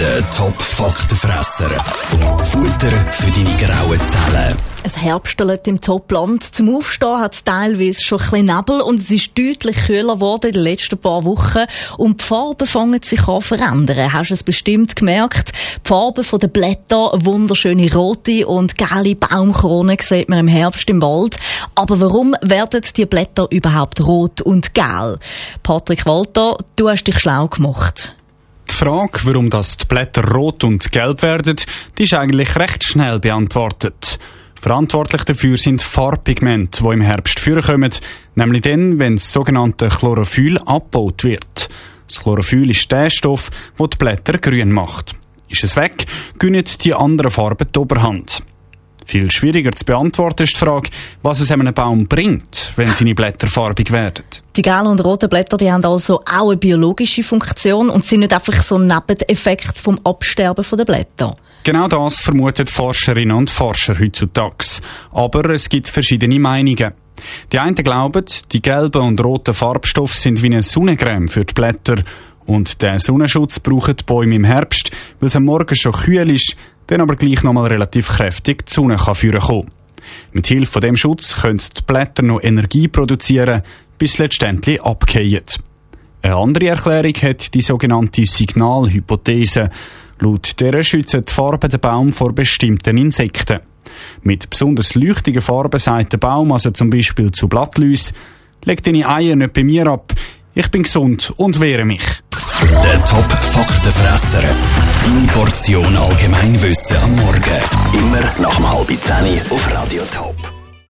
Der Top-Faktenfresser. Futter für deine grauen Zellen. Es herbstelt im Topland. Zum Aufstehen hat es teilweise schon ein bisschen Nebel und es ist deutlich kühler geworden in den letzten paar Wochen. Und die Farben fangen sich an zu verändern. Hast du es bestimmt gemerkt? Die Farben der Blätter, wunderschöne rote und gelbe Baumkronen sieht man im Herbst im Wald. Aber warum werden die Blätter überhaupt rot und gelb? Patrick Walter, du hast dich schlau gemacht. Die Frage, warum die Blätter rot und gelb werden, die ist eigentlich recht schnell beantwortet. Verantwortlich dafür sind Farbpigmente, die im Herbst vorkommen, nämlich dann, wenn das sogenannte Chlorophyll abgebaut wird. Das Chlorophyll ist der Stoff, der die Blätter grün macht. Ist es weg, gewinnen die anderen Farben die Oberhand. Viel schwieriger zu beantworten ist die Frage, was es einem Baum bringt, wenn seine Blätter farbig werden. Die gelben und roten Blätter, die haben also auch eine biologische Funktion und sind nicht einfach so ein Nebeneffekt vom Absterben der Blätter. Genau das vermuten Forscherinnen und Forscher heutzutage. Aber es gibt verschiedene Meinungen. Die einen glauben, die gelben und roten Farbstoffe sind wie eine Sonnencreme für die Blätter. Und den Sonnenschutz brauchen die Bäume im Herbst, weil es am Morgen schon kühl ist, dann aber gleich nochmal relativ kräftig die Sonne führen kann. Mit Hilfe von dem Schutz können die Blätter noch Energie produzieren, bis sie letztendlich abfallen. Eine andere Erklärung hat die sogenannte Signalhypothese. Laut der schützen die Farben den Baum vor bestimmten Insekten. Mit besonders leuchtigen Farben sagt der Baum also zum Beispiel zu Blattläusen: «Leg deine Eier nicht bei mir ab, ich bin gesund und wehre mich.» Der Top-Faktenfresser. Deine Portion Allgemeinwissen am Morgen. Immer nach 9:30 auf Radio Top.